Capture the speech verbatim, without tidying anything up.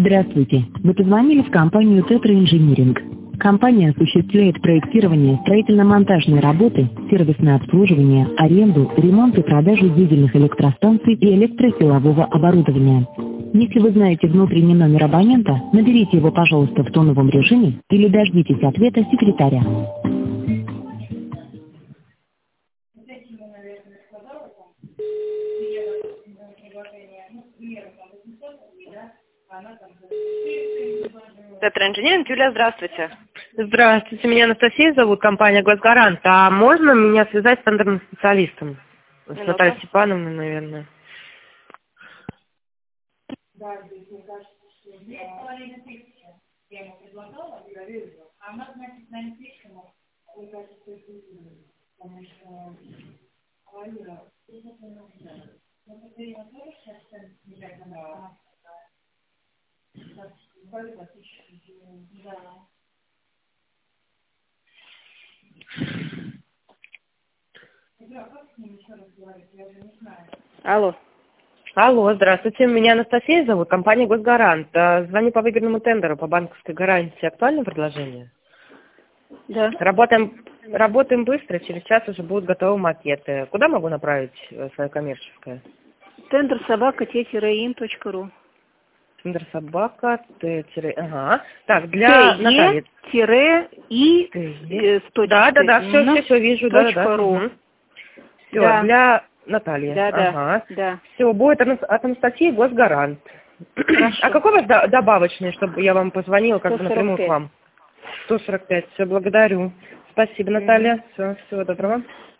Здравствуйте. Вы позвонили в компанию «Тетра Инжиниринг». Компания осуществляет проектирование, строительно-монтажные работы, сервисное обслуживание, аренду, ремонт и продажу дизельных электростанций и электросилового оборудования. Если вы знаете внутренний номер абонента, наберите его, пожалуйста, в тоновом режиме или дождитесь ответа секретаря. Тетра Инжиниринг, Юлия, здравствуйте. Здравствуйте, меня Анастасия зовут, компания «Госгарант». А можно меня связать с тендерным специалистом? С Минуту. Натальей Степановной, наверное. Алло. Алло, здравствуйте, меня Анастасия зовут, компания «Госгарант». А, Звоню по выгодному тендеру по банковской гарантии. Актуальное предложение? Да. Работаем, работаем быстро, через час уже будут готовы макеты. Куда могу направить э, свое коммерческое? Тендер собака те-ин точка ру. Тендер собака, Т, ага. Так, для Натальи. Те-и Т, с точкой. Да, да, да, все, все, все вижу, да, да, да. ру. Угу. Все, Да. для Натальи. Да, да, Ага. да. Все, будет от от Анастасии «Госгарант». Хорошо. А какой у вас до- добавочный, чтобы я вам позвонила как бы напрямую к вам? сто сорок пять. Все, благодарю. Спасибо, Наталья. Все, всего доброго.